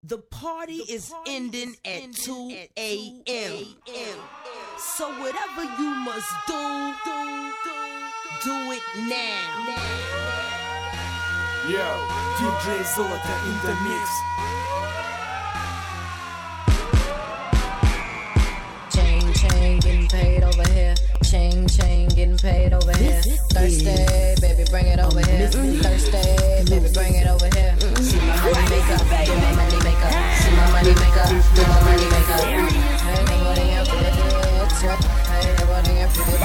The party is ending at 2 a.m. So whatever you must do it now. Yo, DJ Zolota in the mix. Chain, getting paid over here. Chain, getting paid over here. Thursday, baby, bring it over here. Thursday, baby, bring it over here. See my money maker, do my money maker. See my money maker, do my money maker. Hey, nobody up with it. Hey, nobody up with it.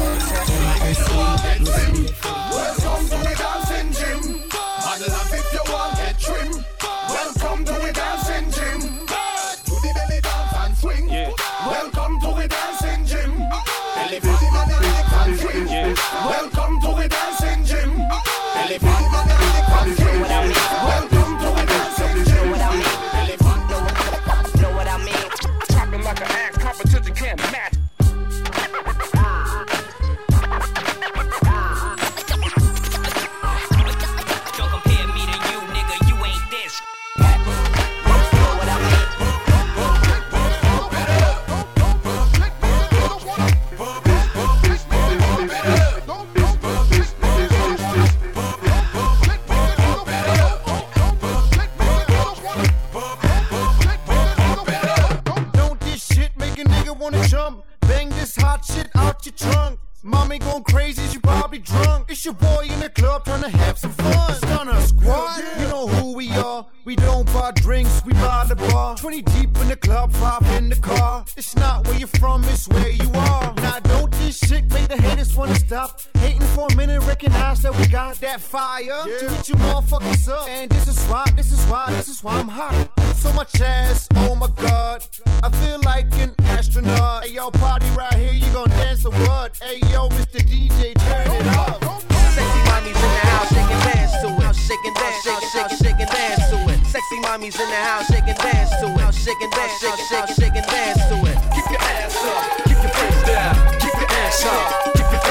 Welcome to the dancing gym. I'd love if you want get trim. Welcome to the dancing gym. To the belly dance and swing. Welcome to the dancing gym. Belly body man and lick and swing. Welcome to the dancing gym. Belly body man and lick and swing. Welcome to the dancing gym. Belly body Know what I mean? Popping like an ass, competition can't match. Don't compare me to you, nigga, you ain't this. Don't this shit make a nigga wanna jump? Bang this hot shit out your trunk. Mommy going crazy, she probably drunk. It's your boy in the club trying to have some fun. Stunner squad, you know who we are. We don't buy drinks, we buy the bar. 20 deep in the club, 5 in the car. It's not where you're from, it's where you are. Now don't this shit make the haters wanna stop hating for a minute, recognize that we got that fire to hit you motherfuckers up. And this is why I'm hot. So much ass, oh my god. I feel like an astronaut. Hey yo, party right here, you gon' dance or what? Hey yo, Mr. DJ, turn it up. Sexy mommies in the house, shaking dance to it. Shaking dance, shaking dance to it. Sexy mommies in the house, shaking dance to it. Shaking dance, shaking dance to it. Keep your ass up, keep your face down, keep your ass up, keep your